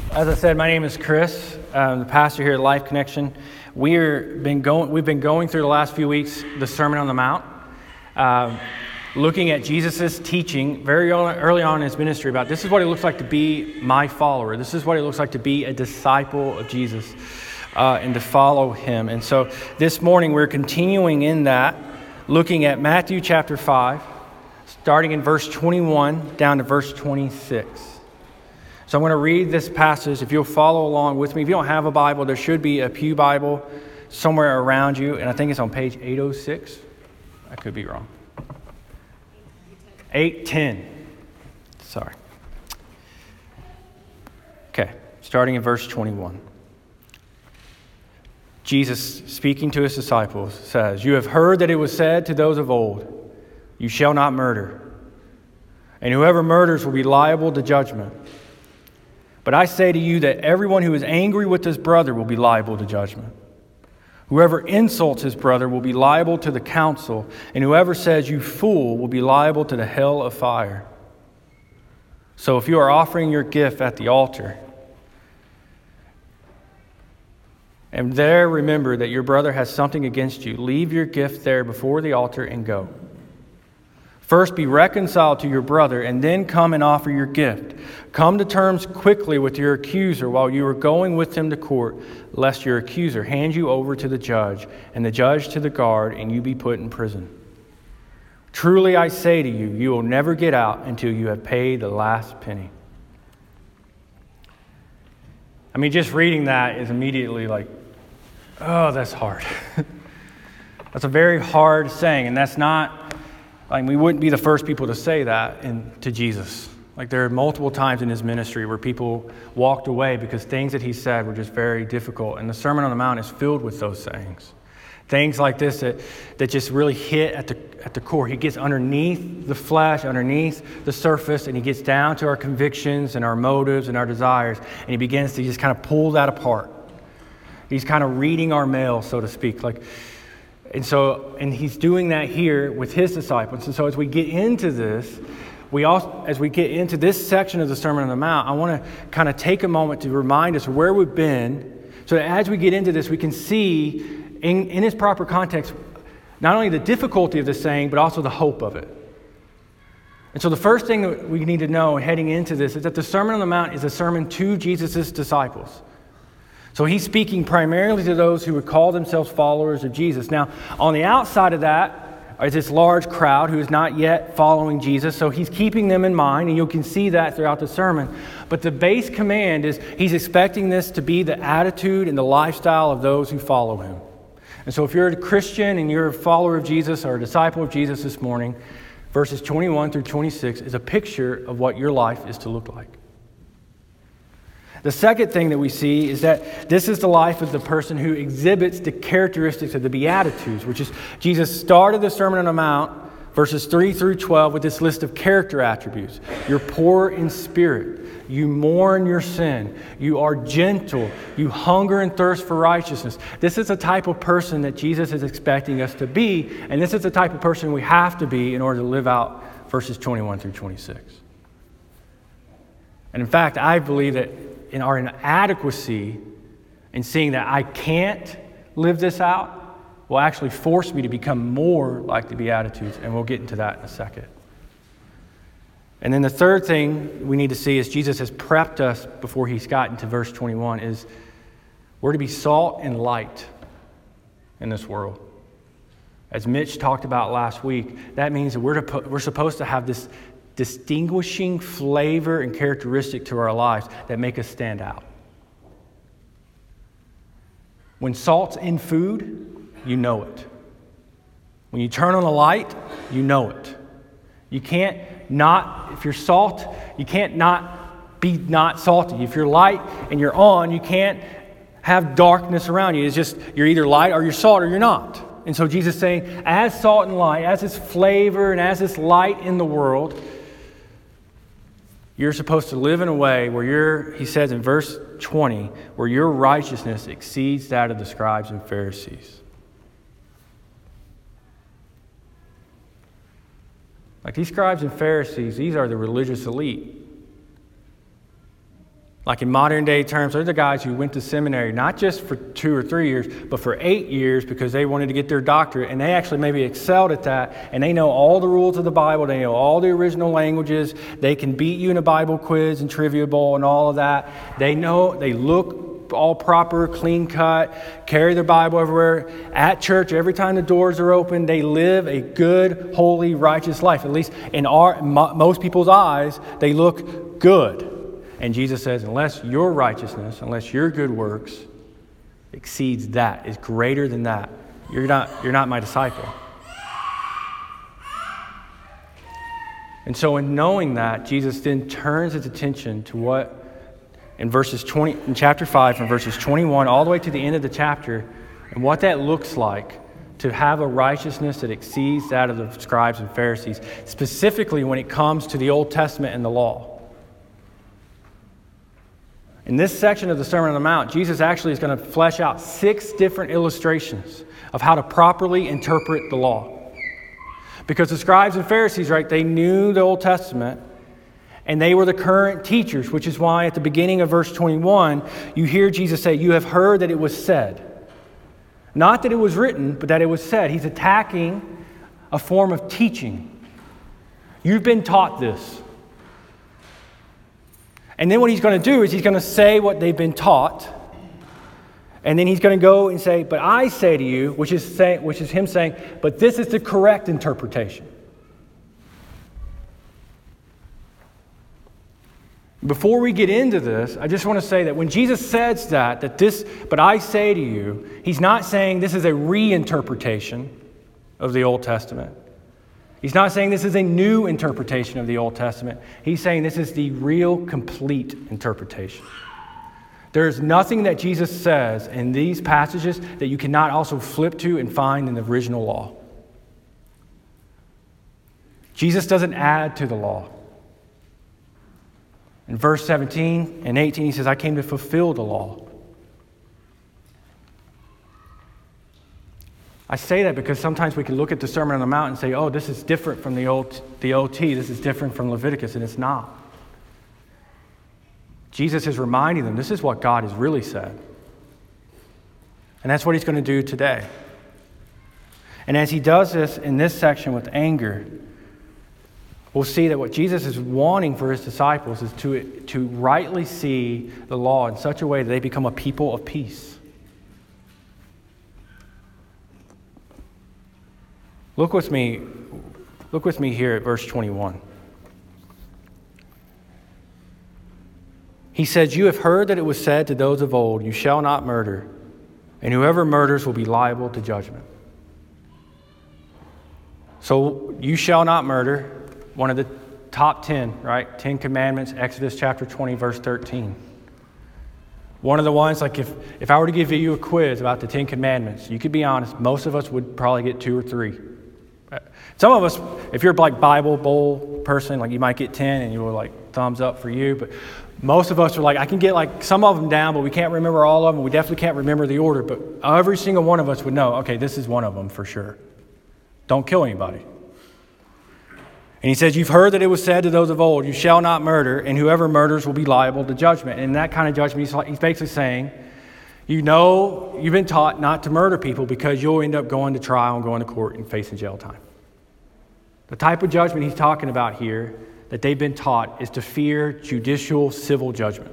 As I said, my name is Chris. I'm the pastor here at Life Connection. We've been going through the last few weeks the Sermon on the Mount, looking at Jesus' teaching very early on in his ministry about this is what it looks like to be my follower. This is what it looks like to be a disciple of Jesus and to follow him. And so this morning we're continuing in that, looking at Matthew chapter 5, starting in verse 21 down to verse 26. So I'm going to read this passage. If you'll follow along with me. If you don't have a Bible, there should be a pew Bible somewhere around you. And I think it's on page 806. I could be wrong. 810. Sorry. Okay, starting in verse 21. Jesus, speaking to his disciples, says, "You have heard that it was said to those of old, 'You shall not murder. And whoever murders will be liable to judgment.' But I say to you that everyone who is angry with his brother will be liable to judgment. Whoever insults his brother will be liable to the council, and whoever says 'you fool' will be liable to the hell of fire. So if you are offering your gift at the altar, and there remember that your brother has something against you, leave your gift there before the altar and go. First be reconciled to your brother, and then come and offer your gift. Come to terms quickly with your accuser while you are going with him to court, lest your accuser hand you over to the judge, and the judge to the guard, and you be put in prison. Truly I say to you, you will never get out until you have paid the last penny." I mean, just reading that is immediately like, oh, that's hard. That's a very hard saying, and that's not... Like, we wouldn't be the first people to say that to Jesus. Like, there are multiple times in his ministry where people walked away because things that he said were just very difficult. And the Sermon on the Mount is filled with those sayings. Things like this that just really hit at the core. He gets underneath the flesh, underneath the surface, and he gets down to our convictions and our motives and our desires. And he begins to just kind of pull that apart. He's kind of reading our mail, so to speak. And he's doing that here with his disciples. And so as we get into this, as we get into this section of the Sermon on the Mount, I want to kind of take a moment to remind us where we've been, so that as we get into this, we can see in its proper context, not only the difficulty of the saying, but also the hope of it. And so the first thing that we need to know heading into this is that the Sermon on the Mount is a sermon to Jesus' disciples. So he's speaking primarily to those who would call themselves followers of Jesus. Now, on the outside of that is this large crowd who is not yet following Jesus. So he's keeping them in mind, and you can see that throughout the sermon. But the base command is he's expecting this to be the attitude and the lifestyle of those who follow him. And so if you're a Christian and you're a follower of Jesus or a disciple of Jesus this morning, verses 21 through 26 is a picture of what your life is to look like. The second thing that we see is that this is the life of the person who exhibits the characteristics of the Beatitudes, which is Jesus started the Sermon on the Mount, verses 3 through 12, with this list of character attributes. You're poor in spirit. You mourn your sin. You are gentle. You hunger and thirst for righteousness. This is the type of person that Jesus is expecting us to be, and this is the type of person we have to be in order to live out verses 21 through 26. And in fact, I believe that in our inadequacy in seeing that I can't live this out will actually force me to become more like the Beatitudes, and we'll get into that in a second. And then the third thing we need to see is Jesus has prepped us before he's gotten to verse 21 is we're to be salt and light in this world. As Mitch talked about last week, that means that we're supposed to have this distinguishing flavor and characteristic to our lives that make us stand out. When salt's in food, you know it. When you turn on the light, you know it. You can't not, if you're salt, you can't not be not salty. If you're light and you're on, you can't have darkness around you. It's just, you're either light or you're salt or you're not. And so Jesus is saying, as salt and light, as this flavor and as this light in the world, you're supposed to live in a way where he says in verse 20, where your righteousness exceeds that of the scribes and Pharisees. Like these scribes and Pharisees, these are the religious elite. Like in modern day terms, they're the guys who went to seminary not just for 2 or 3 years, but for 8 years because they wanted to get their doctorate, and they actually maybe excelled at that, and they know all the rules of the Bible, they know all the original languages, they can beat you in a Bible quiz and trivia bowl and all of that. They know, they look all proper, clean cut, carry their Bible everywhere. At church, every time the doors are open, they live a good, holy, righteous life. At least in most people's eyes, they look good. And Jesus says, unless your righteousness, unless your good works exceeds that, is greater than that, you're not my disciple. And so in knowing that, Jesus then turns his attention to what in chapter 5, from verses 21 all the way to the end of the chapter, and what that looks like to have a righteousness that exceeds that of the scribes and Pharisees, specifically when it comes to the Old Testament and the law. In this section of the Sermon on the Mount, Jesus actually is going to flesh out 6 different illustrations of how to properly interpret the law. Because the scribes and Pharisees, right, they knew the Old Testament, and they were the current teachers, which is why at the beginning of verse 21, you hear Jesus say, "You have heard that it was said." Not that it was written, but that it was said. He's attacking a form of teaching. You've been taught this. And then what he's going to do is he's going to say what they've been taught. And then he's going to go and say, "But I say to you," which is him saying, "But this is the correct interpretation." Before we get into this, I just want to say that when Jesus says that this, "But I say to you," he's not saying this is a reinterpretation of the Old Testament. He's not saying this is a new interpretation of the Old Testament. He's saying this is the real, complete interpretation. There is nothing that Jesus says in these passages that you cannot also flip to and find in the original law. Jesus doesn't add to the law. In verse 17 and 18, he says, "I came to fulfill the law." I say that because sometimes we can look at the Sermon on the Mount and say, "Oh, this is different from the OT. This is different from Leviticus," and it's not. Jesus is reminding them this is what God has really said. And that's what he's going to do today. And as he does this in this section with anger, we'll see that what Jesus is wanting for his disciples is to rightly see the law in such a way that they become a people of peace. Look with me here at verse 21. He says, "You have heard that it was said to those of old, 'You shall not murder, and whoever murders will be liable to judgment.'" So, you shall not murder, one of the top 10, right? 10 commandments, Exodus chapter 20, verse 13. One of the ones, like if I were to give you a quiz about the 10 commandments, you could be honest, most of us would probably get 2 or 3. Some of us, if you're like Bible Bowl person, like you might get 10 and you will like thumbs up for you. But most of us are like, I can get like some of them down, but we can't remember all of them. We definitely can't remember the order. But every single one of us would know, okay, this is one of them for sure. Don't kill anybody. And he says, "You've heard that it was said to those of old, 'You shall not murder, and whoever murders will be liable to judgment.'" And that kind of judgment, he's basically saying, you know, you've been taught not to murder people because you'll end up going to trial and going to court and facing jail time. The type of judgment he's talking about here that they've been taught is to fear judicial civil judgment.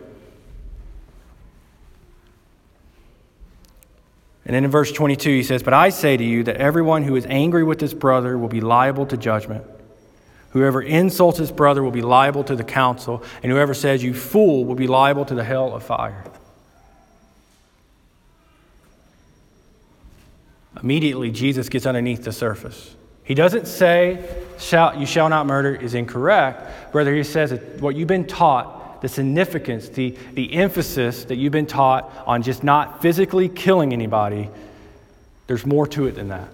And then in verse 22, he says, "But I say to you that everyone who is angry with his brother will be liable to judgment. Whoever insults his brother will be liable to the council, and whoever says, 'You fool,' will be liable to the hell of fire." Immediately, Jesus gets underneath the surface. He doesn't say, "You shall not murder" is incorrect. Rather, he says that what you've been taught, the significance, the emphasis that you've been taught on just not physically killing anybody, there's more to it than that.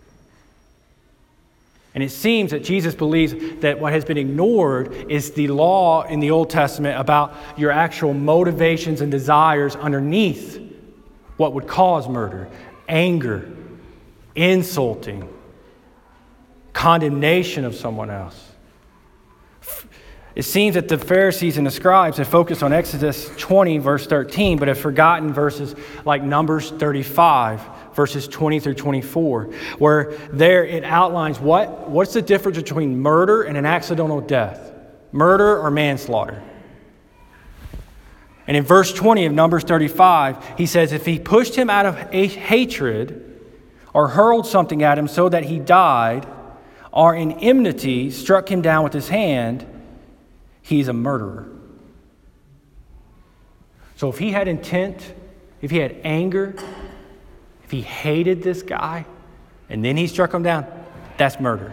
And it seems that Jesus believes that what has been ignored is the law in the Old Testament about your actual motivations and desires underneath what would cause murder: anger, insulting, condemnation of someone else. It seems that the Pharisees and the scribes have focused on Exodus 20, verse 13, but have forgotten verses like Numbers 35, verses 20 through 24, where there it outlines what's the difference between murder and an accidental death, murder or manslaughter. And in verse 20 of Numbers 35, he says, if he pushed him out of hatred or hurled something at him so that he died, or in enmity struck him down with his hand, he's a murderer. So if he had intent, if he had anger, if he hated this guy, and then he struck him down, that's murder.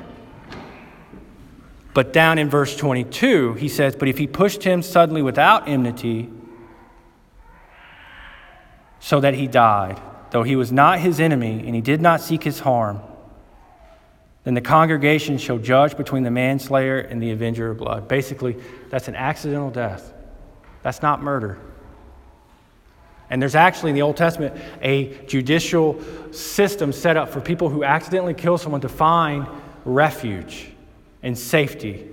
But down in verse 22, he says, but if he pushed him suddenly without enmity, so that he died, though he was not his enemy, and he did not seek his harm, then the congregation shall judge between the manslayer and the avenger of blood. Basically, that's an accidental death. That's not murder. And there's actually in the Old Testament a judicial system set up for people who accidentally kill someone to find refuge and safety.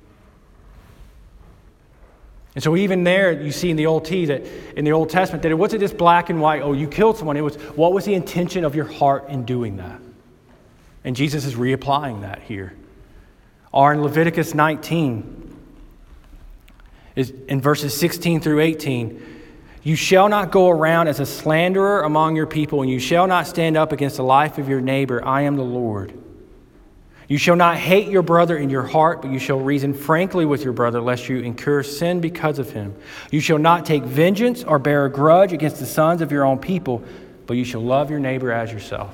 And so even there, you see in the Old Testament that it wasn't just black and white, oh, you killed someone. It was, what was the intention of your heart in doing that? And Jesus is reapplying that here. Or in Leviticus 19, is in verses 16 through 18, you shall not go around as a slanderer among your people, and you shall not stand up against the life of your neighbor. I am the Lord. You shall not hate your brother in your heart, but you shall reason frankly with your brother, lest you incur sin because of him. You shall not take vengeance or bear a grudge against the sons of your own people, but you shall love your neighbor as yourself.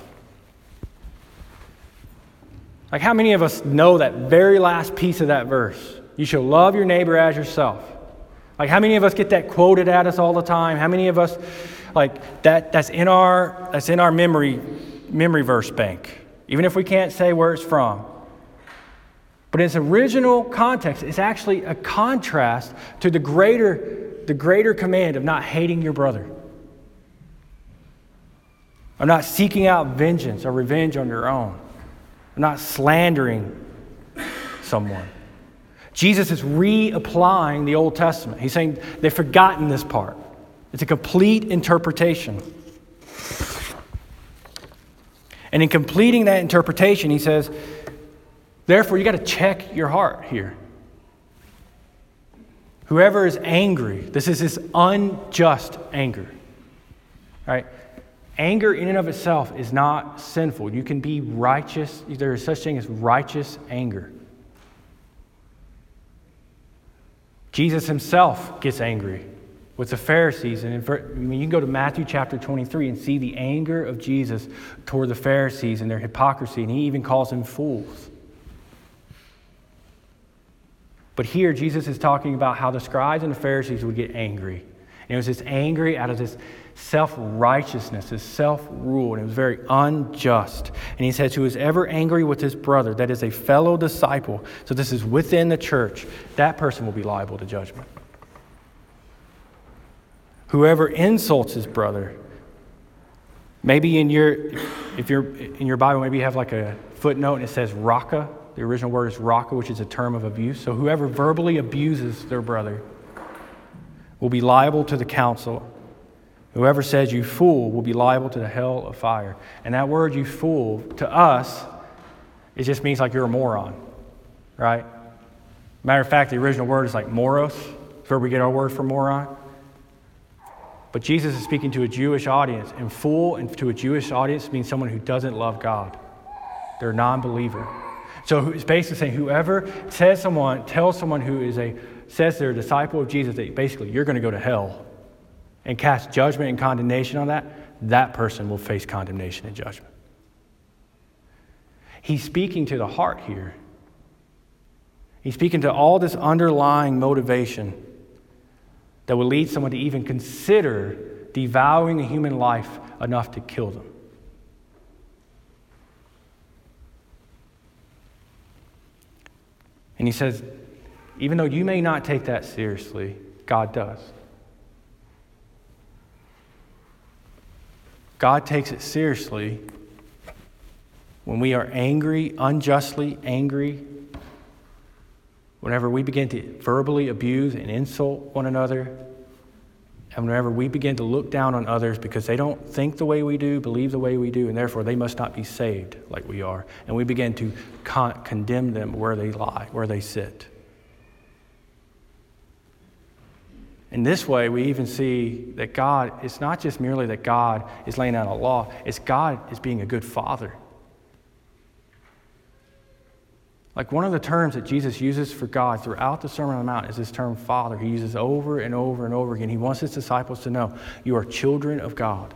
Like, how many of us know that very last piece of that verse? You shall love your neighbor as yourself. Like, how many of us get that quoted at us all the time? How many of us, like, that's in our memory verse bank, even if we can't say where it's from. But in its original context, it's actually a contrast to the greater command of not hating your brother, of not seeking out vengeance or revenge on your own, of not slandering someone. Jesus is reapplying the Old Testament. He's saying they've forgotten this part. It's a complete interpretation. And in completing that interpretation, he says, therefore, you got to check your heart here. Whoever is angry, this is this unjust anger. Right? Anger in and of itself is not sinful. You can be righteous. There is such thing as righteous anger. Jesus himself gets angry with the Pharisees. And you can go to Matthew chapter 23 and see the anger of Jesus toward the Pharisees and their hypocrisy. And he even calls them fools. But here Jesus is talking about how the scribes and the Pharisees would get angry. And it was this angry out of this self-righteousness, this self-rule, and it was very unjust. And he says, who is ever angry with his brother, that is a fellow disciple, so this is within the church, that person will be liable to judgment. Whoever insults his brother, maybe if you're in your Bible, maybe you have like a footnote and it says raka. The original word is raka, which is a term of abuse. So whoever verbally abuses their brother will be liable to the council. Whoever says you fool will be liable to the hell of fire. And that word you fool, to us, it just means like you're a moron, right? Matter of fact, the original word is like moros. It's where we get our word for moron. But Jesus is speaking to a Jewish audience, and fool and to a Jewish audience means someone who doesn't love God. They're a non-believer. So it's basically saying whoever tells someone who says they're a disciple of Jesus that basically you're going to go to hell and cast judgment and condemnation on that person will face condemnation and judgment. He's speaking to the heart here. He's speaking to all this underlying motivation that will lead someone to even consider devaluing a human life enough to kill them. And he says, even though you may not take that seriously, God does. God takes it seriously when we are angry, unjustly angry whenever we begin to verbally abuse and insult one another, and whenever we begin to look down on others because they don't think the way we do, believe the way we do, and therefore they must not be saved like we are, and we begin to condemn them where they lie, where they sit. In this way, we even see that God, it's not just merely that God is laying out a law, it's God is being a good father. Like one of the terms that Jesus uses for God throughout the Sermon on the Mount is this term Father. He uses over and over and over again. He wants his disciples to know, you are children of God.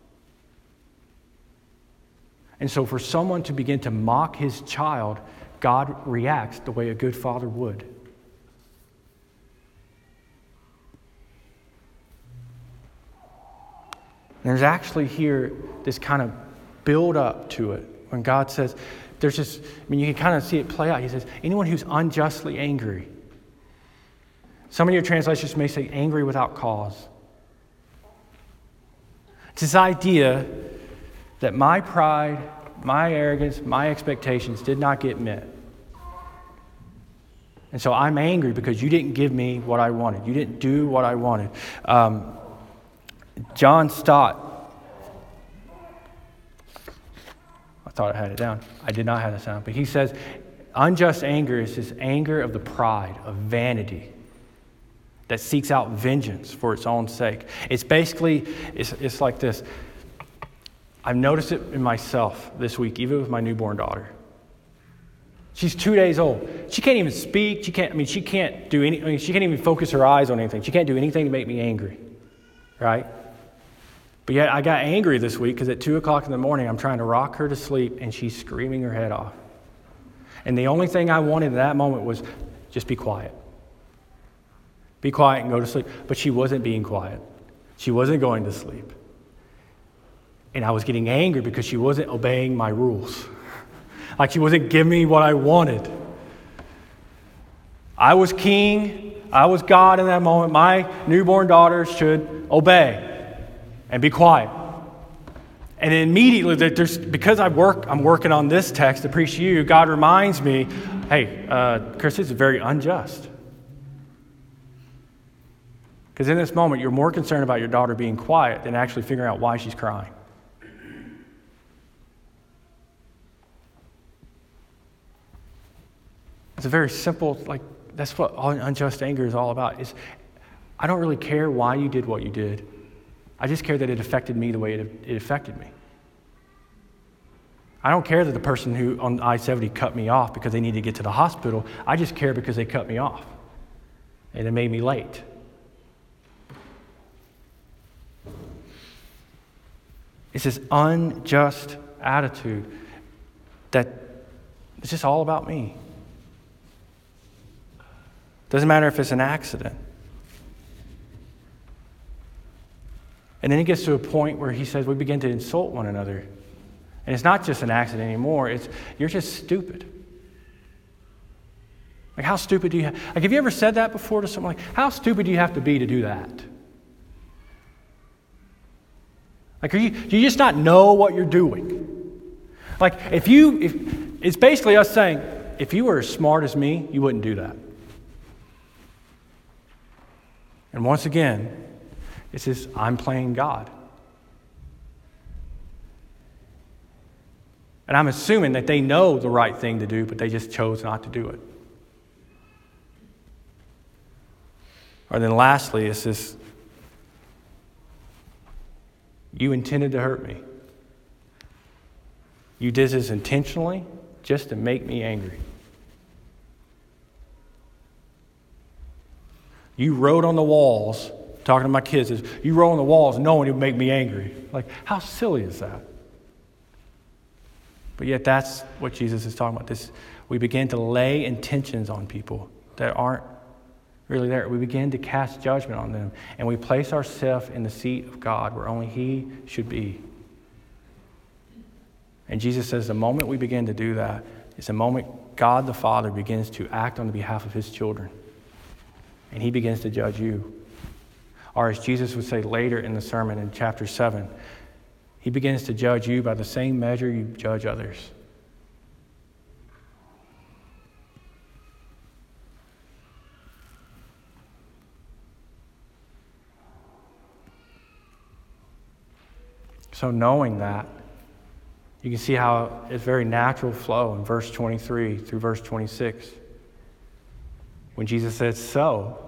And so for someone to begin to mock his child, God reacts the way a good father would. And there's actually here this kind of build up to it when God says, there's just, you can kind of see it play out. He says, anyone who's unjustly angry. Some of your translations may say angry without cause. It's this idea that my pride, my arrogance, my expectations did not get met. And so I'm angry because you didn't give me what I wanted. You didn't do what I wanted. John Stott, I thought I had it down. I did not have the sound. But he says, unjust anger is this anger of the pride, of vanity, that seeks out vengeance for its own sake. It's basically, it's like this. I've noticed it in myself this week, even with my newborn daughter. She's 2 days old. She can't even speak. She can't do any. She can't even focus her eyes on anything. She can't do anything to make me angry, right? But yet I got angry this week because at 2 o'clock in the morning, I'm trying to rock her to sleep and she's screaming her head off. And the only thing I wanted in that moment was just be quiet. Be quiet and go to sleep. But she wasn't being quiet. She wasn't going to sleep. And I was getting angry because she wasn't obeying my rules. Like she wasn't giving me what I wanted. I was king. I was God in that moment. My newborn daughter should obey and be quiet. And then immediately, because I'm working on this text to preach to you, God reminds me, hey, Chris, this is very unjust. Because in this moment, you're more concerned about your daughter being quiet than actually figuring out why she's crying. It's a very simple, that's what unjust anger is all about. I don't really care why you did what you did. I just care that it affected me the way it affected me. I don't care that the person who on I-70 cut me off because they needed to get to the hospital. I just care because they cut me off. And it made me late. It's this unjust attitude that it's just all about me. Doesn't matter if it's an accident. And then he gets to a point where he says we begin to insult one another. And it's not just an accident anymore. It's you're just stupid. Like how stupid do you have you ever said that before to someone? Like how stupid do you have to be to do that? Like do you just not know what you're doing? Like if it's basically us saying, if you were as smart as me, you wouldn't do that. And once again, it's this, I'm playing God. And I'm assuming that they know the right thing to do, but they just chose not to do it. Or then lastly, it's this, you intended to hurt me. You did this intentionally just to make me angry. You wrote on the walls, talking to my kids, you wrote on the walls knowing it would make me angry. Like, how silly is that? But yet that's what Jesus is talking about. This, we begin to lay intentions on people that aren't really there. We begin to cast judgment on them. And we place ourselves in the seat of God where only He should be. And Jesus says the moment we begin to do that is the moment God the Father begins to act on the behalf of His children. And He begins to judge you. Or as Jesus would say later in the sermon in chapter 7, He begins to judge you by the same measure you judge others. So knowing that, you can see how it's very natural flow in verse 23 through verse 26. When Jesus says, so,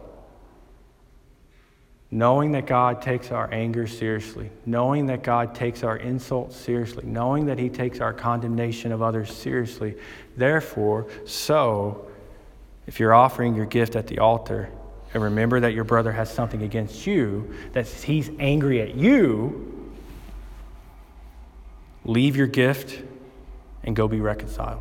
knowing that God takes our anger seriously, knowing that God takes our insults seriously, knowing that he takes our condemnation of others seriously, therefore, so, if you're offering your gift at the altar, and remember that your brother has something against you, that he's angry at you, leave your gift and go be reconciled.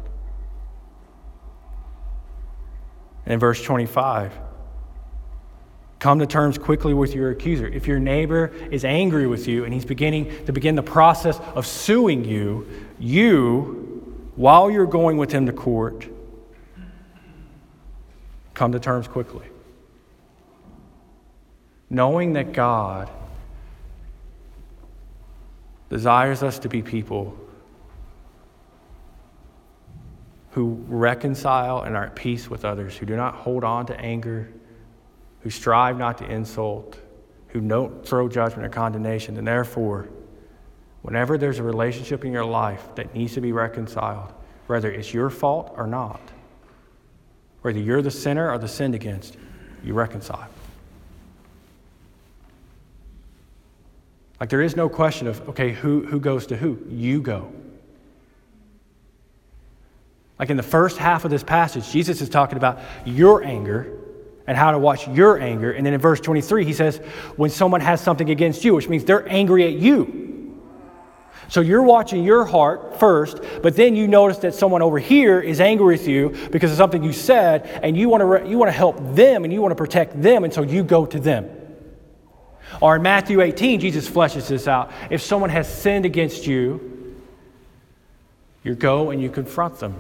And in verse 25, come to terms quickly with your accuser. If your neighbor is angry with you and he's beginning the process of suing you, while you're going with him to court, come to terms quickly. Knowing that God desires us to be people who reconcile and are at peace with others, who do not hold on to anger, who strive not to insult, who don't throw judgment or condemnation. And therefore, whenever there's a relationship in your life that needs to be reconciled, whether it's your fault or not, whether you're the sinner or the sinned against, you reconcile. Like there is no question of, okay, who goes to who? You go. Like in the first half of this passage, Jesus is talking about your anger and how to watch your anger. And then in verse 23, he says, when someone has something against you, which means they're angry at you. So you're watching your heart first, but then you notice that someone over here is angry with you because of something you said, and you want to help them and you want to protect them, and so you go to them. Or in Matthew 18, Jesus fleshes this out. If someone has sinned against you, you go and you confront them.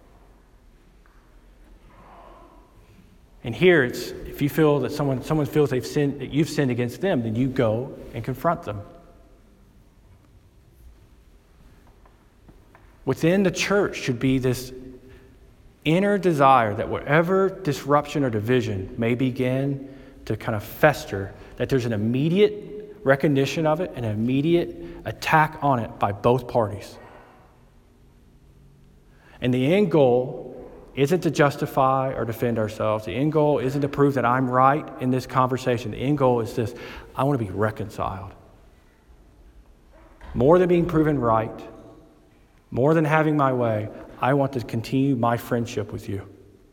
And here it's, if you feel that someone feels they've sinned, that you've sinned against them, then you go and confront them. Within the church should be this inner desire that whatever disruption or division may begin to kind of fester, that there's an immediate recognition of it, an immediate attack on it by both parties. And the end goal isn't to justify or defend ourselves. The end goal isn't to prove that I'm right in this conversation. The end goal is this: I want to be reconciled. More than being proven right, more than having my way, I want to continue my friendship with you.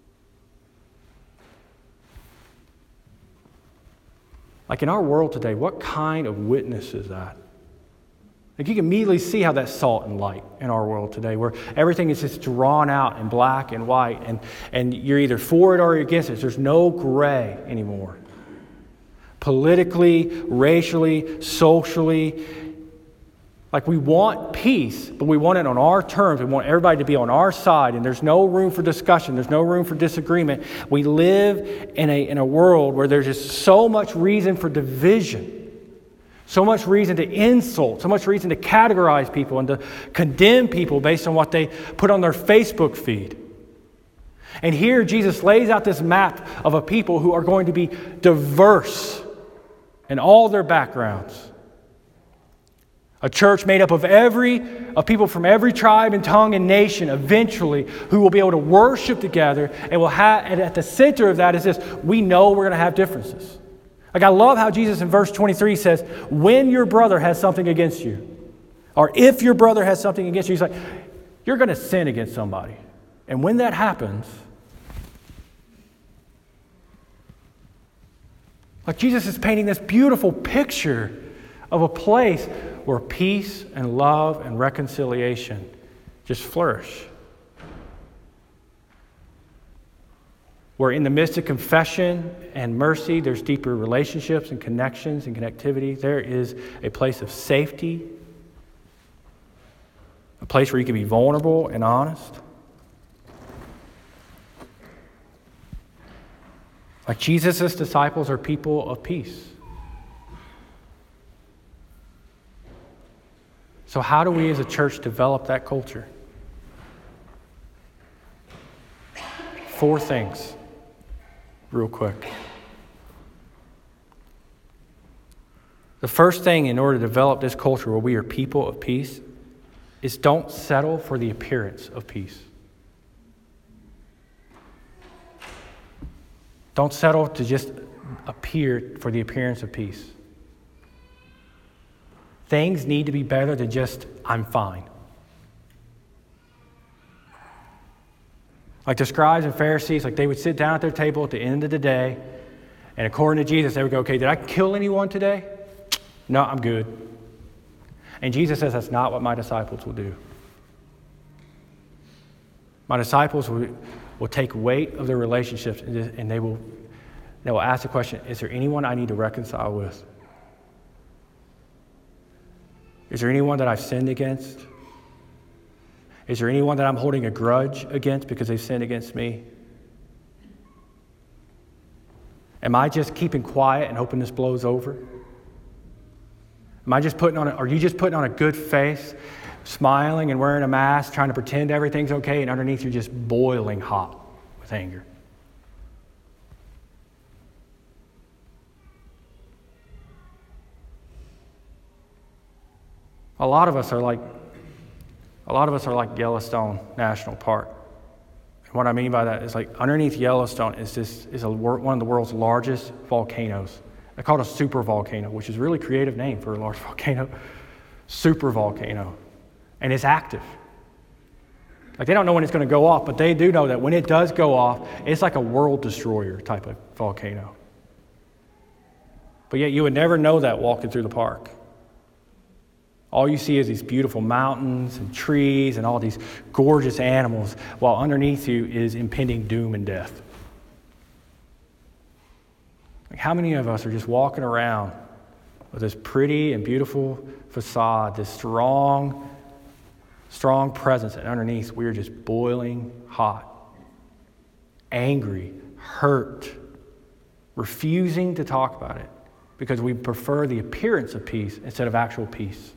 Like in our world today, what kind of witness is that? Like you can immediately see how that's salt and light in our world today, where everything is just drawn out in black and white, and you're either for it or you're against it. There's no gray anymore. Politically, racially, socially, like we want peace, but we want it on our terms. We want everybody to be on our side, and there's no room for discussion. There's no room for disagreement. We live in a world where there's just so much reason for division. So much reason to insult, so much reason to categorize people and to condemn people based on what they put on their Facebook feed. And here Jesus lays out this map of a people who are going to be diverse in all their backgrounds. A church made up of people from every tribe and tongue and nation eventually, who will be able to worship together, and and at the center of that is this: we know we're going to have differences. Like I love how Jesus in verse 23 says, when your brother has something against you, or if your brother has something against you, he's like, you're going to sin against somebody. And when that happens, like Jesus is painting this beautiful picture of a place where peace and love and reconciliation just flourish. Where in the midst of confession and mercy, there's deeper relationships and connections and connectivity. There is a place of safety, a place where you can be vulnerable and honest. Like Jesus' disciples are people of peace. So how do we as a church develop that culture? 4 things. Real quick. The first thing in order to develop this culture where we are people of peace is don't settle for the appearance of peace. Don't settle to just appear for the appearance of peace. Things need to be better than just, I'm fine. Like the scribes and Pharisees, like they would sit down at their table at the end of the day, and according to Jesus, they would go, okay, did I kill anyone today? No, I'm good. And Jesus says that's not what my disciples will do. My disciples will take weight of their relationships and they will ask the question, is there anyone I need to reconcile with? Is there anyone that I've sinned against? Is there anyone that I'm holding a grudge against because they've sinned against me? Am I just keeping quiet and hoping this blows over? Are you just putting on a good face, smiling and wearing a mask, trying to pretend everything's okay, and underneath you're just boiling hot with anger? A lot of us are like Yellowstone National Park. And what I mean by that is like underneath Yellowstone is one of the world's largest volcanoes. They call it a super volcano, which is a really creative name for a large volcano. Super volcano. And it's active. Like they don't know when it's going to go off, but they do know that when it does go off, it's like a world destroyer type of volcano. But yet you would never know that walking through the park. All you see is these beautiful mountains and trees and all these gorgeous animals, while underneath you is impending doom and death. Like how many of us are just walking around with this pretty and beautiful facade, this strong presence, and underneath we're just boiling hot, angry, hurt, refusing to talk about it because we prefer the appearance of peace instead of actual peace.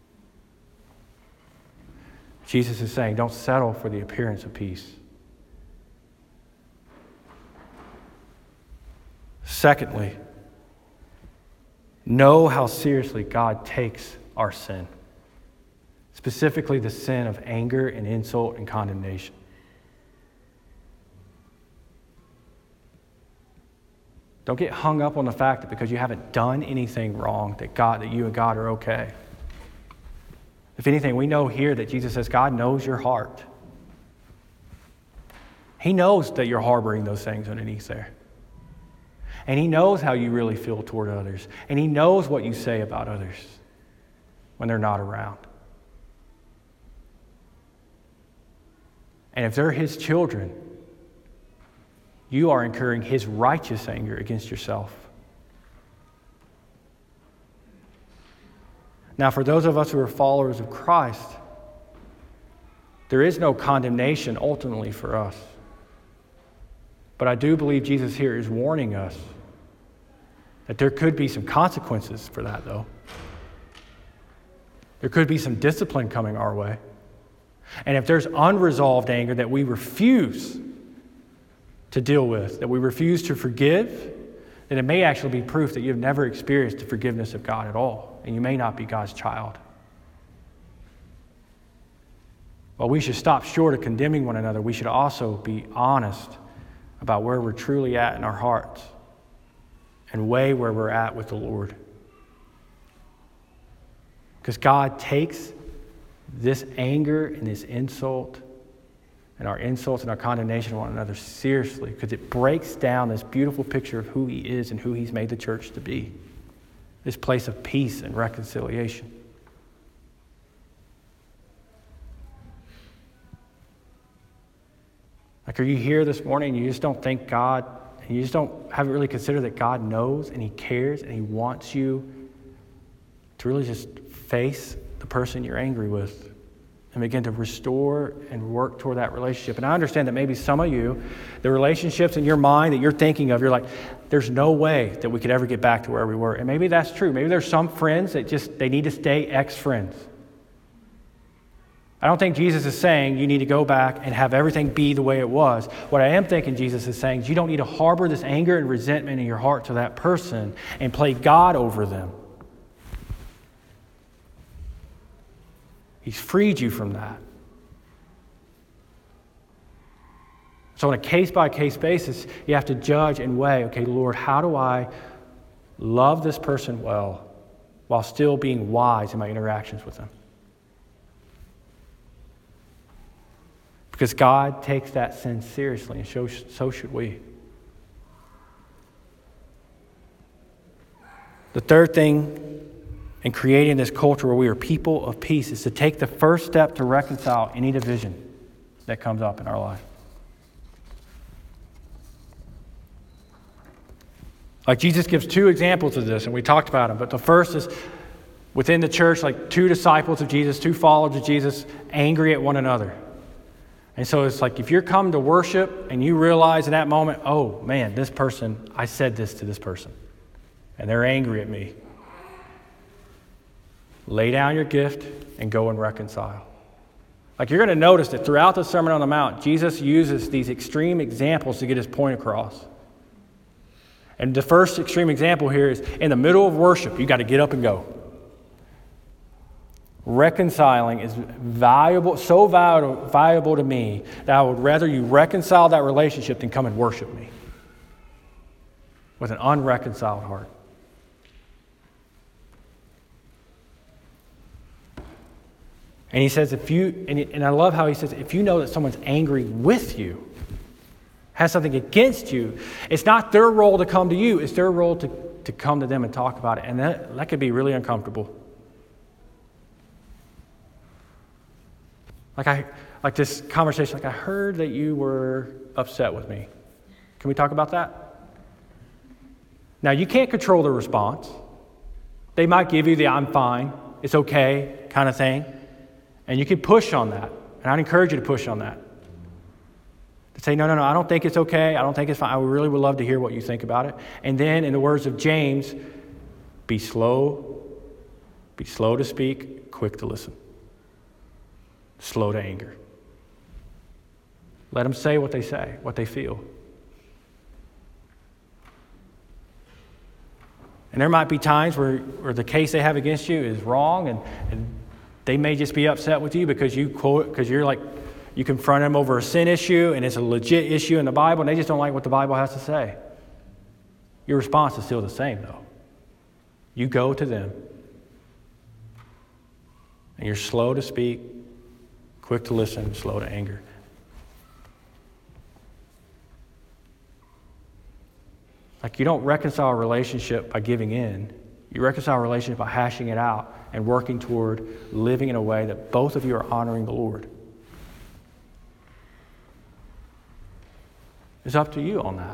Jesus is saying, don't settle for the appearance of peace. Secondly, know how seriously God takes our sin, specifically the sin of anger and insult and condemnation. Don't get hung up on the fact that because you haven't done anything wrong, that you and God are okay. If anything, we know here that Jesus says God knows your heart. He knows that you're harboring those things underneath there. And He knows how you really feel toward others. And He knows what you say about others when they're not around. And if they're His children, you are incurring His righteous anger against yourself. Now, for those of us who are followers of Christ, there is no condemnation ultimately for us. But I do believe Jesus here is warning us that there could be some consequences for that, though. There could be some discipline coming our way. And if there's unresolved anger that we refuse to deal with, that we refuse to forgive, then it may actually be proof that you've never experienced the forgiveness of God at all, and you may not be God's child. While we should stop short of condemning one another, we should also be honest about where we're truly at in our hearts and weigh where we're at with the Lord. Because God takes this anger and this insult and our insults and our condemnation of one another seriously, because it breaks down this beautiful picture of who He is and who He's made the church to be. This place of peace and reconciliation. Like, are you here this morning and you just don't think God, and you just haven't really considered that God knows and He cares and He wants you to really just face the person you're angry with and begin to restore and work toward that relationship. And I understand that maybe some of you, the relationships in your mind that you're thinking of, you're like, there's no way that we could ever get back to where we were. And maybe that's true. Maybe there's some friends that they need to stay ex-friends. I don't think Jesus is saying you need to go back and have everything be the way it was. What I am thinking Jesus is saying is you don't need to harbor this anger and resentment in your heart to that person and play God over them. He's freed you from that. So on a case-by-case basis, you have to judge and weigh, okay, Lord, how do I love this person well while still being wise in my interactions with them? Because God takes that sin seriously, and so should we. The third thing in creating this culture where we are people of peace is to take the first step to reconcile any division that comes up in our life. Like Jesus gives two examples of this, and we talked about them. But the first is within the church, like two disciples of Jesus, two followers of Jesus, angry at one another. And so it's like if you're come to worship and you realize in that moment, oh man, this person, I said this to this person, and they're angry at me. Lay down your gift and go and reconcile. Like you're going to notice that throughout the Sermon on the Mount, Jesus uses these extreme examples to get his point across. And the first extreme example here is in the middle of worship, you got to get up and go. Reconciling is valuable, so valuable to me that I would rather you reconcile that relationship than come and worship me with an unreconciled heart. And he says, and I love how he says, if you know that someone's angry with you, has something against you, it's not their role to come to you, it's their role to come to them and talk about it. And that could be really uncomfortable. Like this conversation, like I heard that you were upset with me. Can we talk about that? Now, you can't control the response. They might give you the I'm fine, it's okay kind of thing. And you can push on that. And I'd encourage you to push on that. To say, no, I don't think it's okay. I don't think it's fine. I really would love to hear what you think about it. And then, in the words of James, be slow to speak, quick to listen. Slow to anger. Let them say, what they feel. And there might be times where the case they have against you is wrong, and they may just be upset with you because you're like, you confront them over a sin issue, and it's a legit issue in the Bible, and they just don't like what the Bible has to say. Your response is still the same, though. You go to them, and you're slow to speak, quick to listen, slow to anger. Like you don't reconcile a relationship by giving in. You reconcile a relationship by hashing it out and working toward living in a way that both of you are honoring the Lord. It's up to you on that.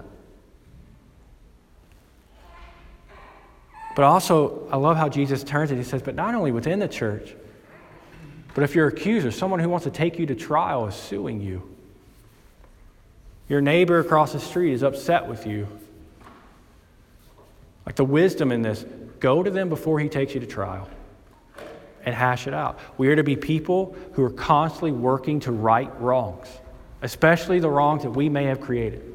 But also, I love how Jesus turns it. He says, but not only within the church, but if your accuser, someone who wants to take you to trial, is suing you. Your neighbor across the street is upset with you. Like the wisdom in this, go to them before he takes you to trial and hash it out. We are to be people who are constantly working to right wrongs, especially the wrongs that we may have created.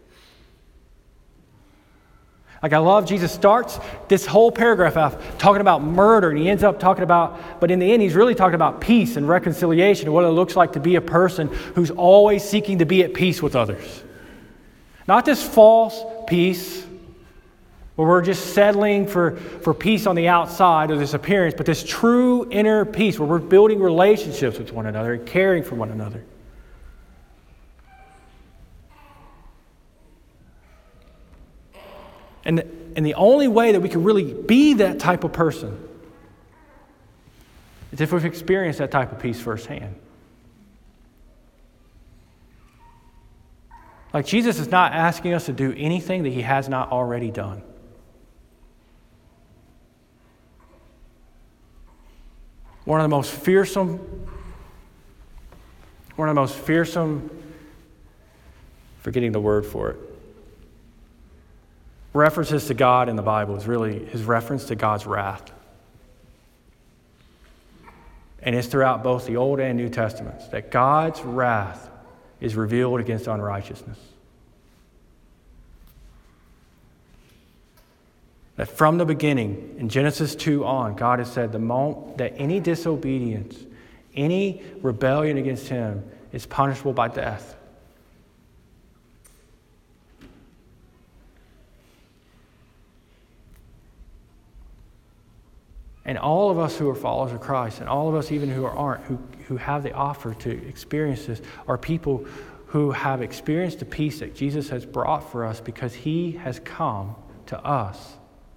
Like I love Jesus starts this whole paragraph off talking about murder, and he ends up talking about, but in the end he's really talking about peace and reconciliation and what it looks like to be a person who's always seeking to be at peace with others. Not this false peace where we're just settling for peace on the outside of this appearance, but this true inner peace where we're building relationships with one another and caring for one another. And the only way that we can really be that type of person is if we've experienced that type of peace firsthand. Like Jesus is not asking us to do anything that he has not already done. One of the most fearsome, forgetting the word for it, references to God in the Bible is really his reference to God's wrath. And it's throughout both the Old and New Testaments that God's wrath is revealed against unrighteousness. That from the beginning, in Genesis 2 on, God has said the moment that any disobedience, Any rebellion against him is punishable by death. And all of us who are followers of Christ, and all of us even who aren't, who have the offer to experience this, are people who have experienced the peace that Jesus has brought for us because he has come to us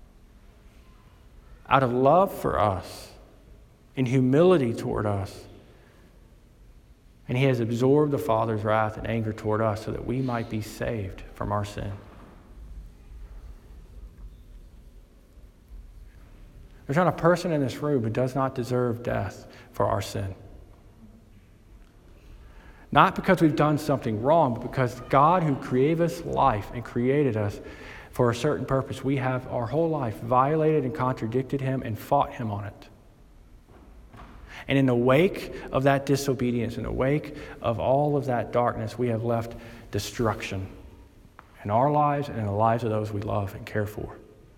out of love for us, in humility toward us. And he has absorbed the Father's wrath and anger toward us so that we might be saved from our sin. There's not a person in this room who does not deserve death for our sin. Not because we've done something wrong, but because God, who created us life and created us for a certain purpose, we have our whole life violated and contradicted him and fought him on it. And in the wake of that disobedience, in the wake of all of that darkness, we have left destruction in our lives and in the lives of those we love and care for.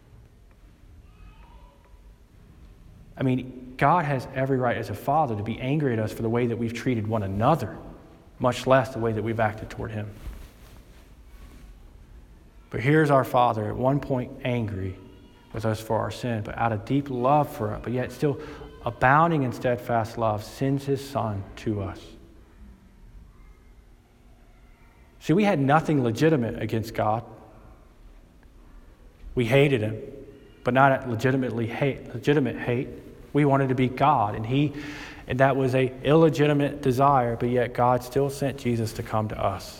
I mean, God has every right as a father to be angry at us for the way that we've treated one another, much less the way that we've acted toward him. But here's our Father, at one point angry with us for our sin, but out of deep love for us, but yet still abounding in steadfast love, sends his Son to us. See, we had nothing legitimate against God. We hated him, but not legitimate hate. We wanted to be God, and that was an illegitimate desire, but yet God still sent Jesus to come to us.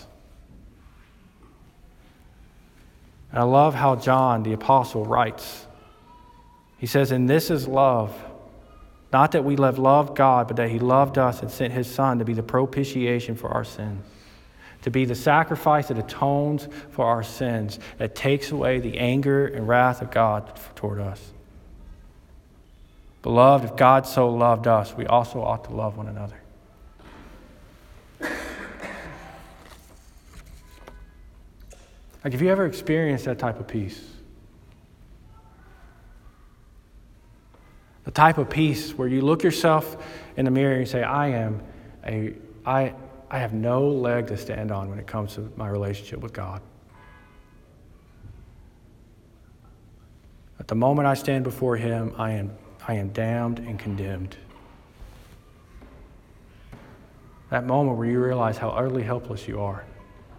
And I love how John, the apostle, writes. He says, "And this is love, not that we have loved God, but that he loved us and sent his Son to be the propitiation for our sins, to be the sacrifice that atones for our sins, that takes away the anger and wrath of God toward us. Beloved, if God so loved us, we also ought to love one another." Like, have you ever experienced that type of peace? The type of peace where you look yourself in the mirror and you say, I have no leg to stand on when it comes to my relationship with God. At the moment I stand before him, I am damned and condemned. That moment where you realize how utterly helpless you are.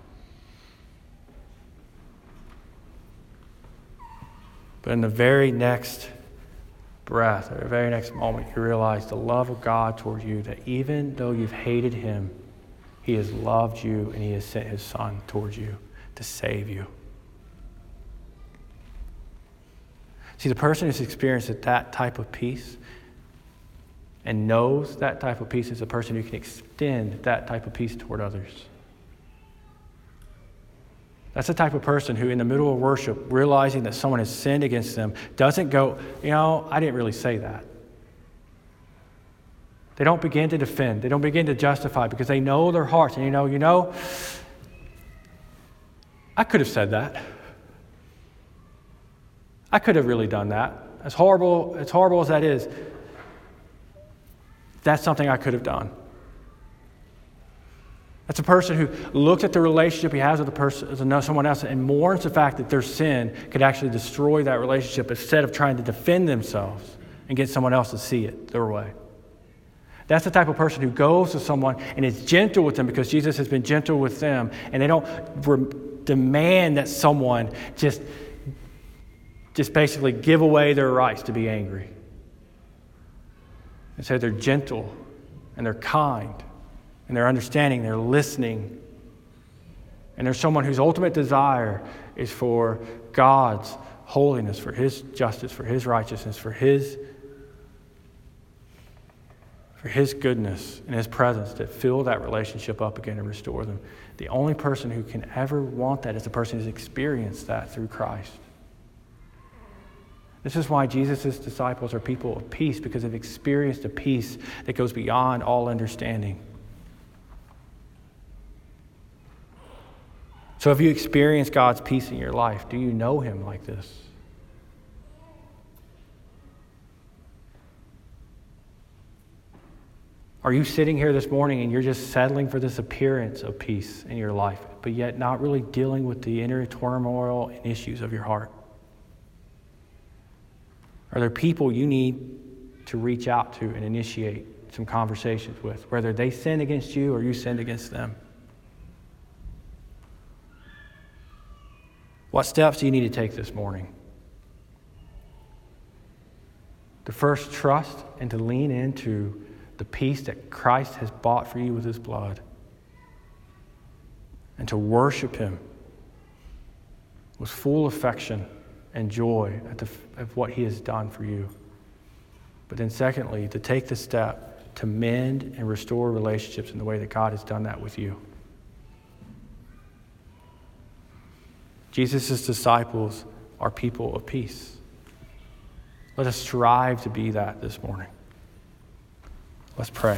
But in the very next breath, or the very next moment, you realize the love of God toward you, that even though you've hated him, he has loved you and he has sent his Son towards you to save you. See, the person who's experienced that type of peace and knows that type of peace is a person who can extend that type of peace toward others. That's the type of person who, in the middle of worship, realizing that someone has sinned against them, doesn't go, I didn't really say that. They don't begin to defend. They don't begin to justify, because they know their hearts. And I could have said that. I could have really done that. As horrible as that is, that's something I could have done. That's a person who looks at the relationship he has with someone else and mourns the fact that their sin could actually destroy that relationship, instead of trying to defend themselves and get someone else to see it their way. That's the type of person who goes to someone and is gentle with them because Jesus has been gentle with them, and they don't demand that someone just basically give away their rights to be angry. Instead, they're gentle and they're kind. And they're understanding, they're listening. And there's someone whose ultimate desire is for God's holiness, for his justice, for his righteousness, for his goodness and his presence to fill that relationship up again and restore them. The only person who can ever want that is the person who's experienced that through Christ. This is why Jesus' disciples are people of peace, because they've experienced a peace that goes beyond all understanding. So have you experienced God's peace in your life? Do you know him like this? Are you sitting here this morning and you're just settling for this appearance of peace in your life, but yet not really dealing with the inner turmoil and issues of your heart? Are there people you need to reach out to and initiate some conversations with, whether they sin against you or you sinned against them? What steps do you need to take this morning? To first trust and to lean into the peace that Christ has bought for you with his blood, and to worship him with full affection and joy at what he has done for you. But then secondly, to take the step to mend and restore relationships in the way that God has done that with you. Jesus' disciples are people of peace. Let us strive to be that this morning. Let's pray.